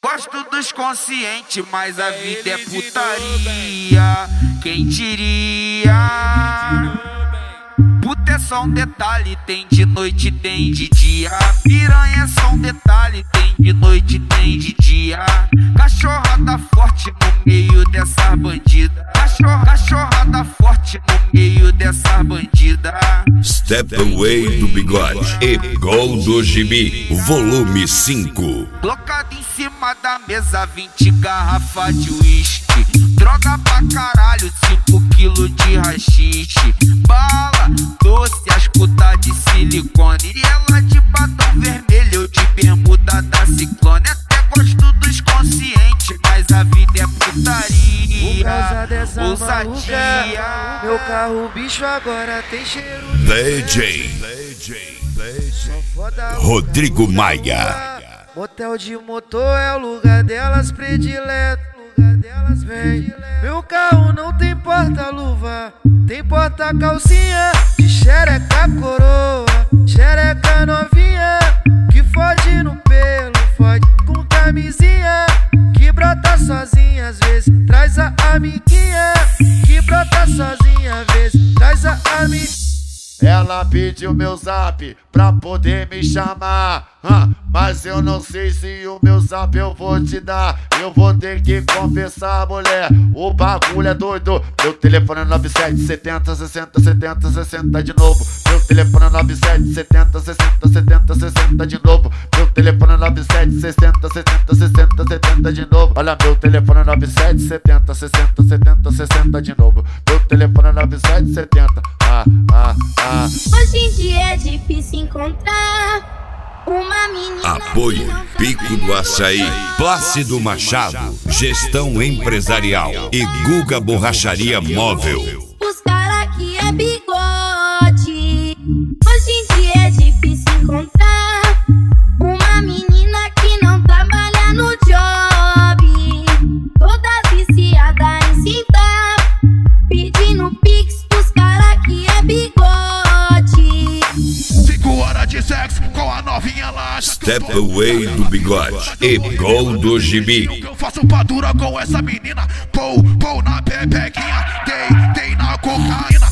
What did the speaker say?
Gosto dos conscientes, mas a vida é putaria. Quem diria? Puta é só um detalhe, tem de noite, tem de dia. Piranha é só um detalhe, tem de noite, tem de dia. Cachorrada forte no meio dessa bandida. Cachorrada forte no meio dessa bandida. Step Away do Bigode e Gol do Gibi, volume 5. Colocado em cima da mesa, 20 garrafas de uísque. Droga pra caralho, 5 quilos de rachixe. Bala, doce, as putas de silicone. E ela de batom vermelho, eu de bermuda da Ciclone. Até gosto dos conscientes, mas a vida é putaria. Por causa dessa ousadia, meu carro bicho agora tem cheiro de DJ Rodrigo Maia. Motel de motor é o lugar delas predileto. Vem, meu carro não tem porta-luva, tem porta-calcinha de xereca coroa, xereca novinha, que fode no pelo, fode com camisinha, que brota sozinha às vezes, traz a amiguinha, que brota sozinha às vezes, traz a amiguinha. Ela pediu meu zap pra poder me chamar, mas eu não sei se o meu zap eu vou te dar. Eu vou ter que confessar, mulher, o bagulho é doido. Meu telefone é 9770 60 70 60 de novo. Meu telefone é 9770 60 70 60 de novo. Meu telefone é 9760 70 60 70 de novo. Olha, meu telefone é 9770 60 70 60 de novo. Meu telefone é 9770. Hoje em dia é difícil encontrar uma menina. Apoio Pico do Açaí, Plácido Machado, Gestão Empresarial e Guga Borracharia Móvel. Os cara que é bigode. Hoje em dia é difícil encontrar uma menina que não trabalha no job, toda viciada em cintar, pedindo pix pros cara que é bigode. 5 horas de sexo com a novinha lá. Step Away do Bigode e Gol do Gibi. Eu faço padura com essa menina. Pou na pepequinha, dei na cocaína.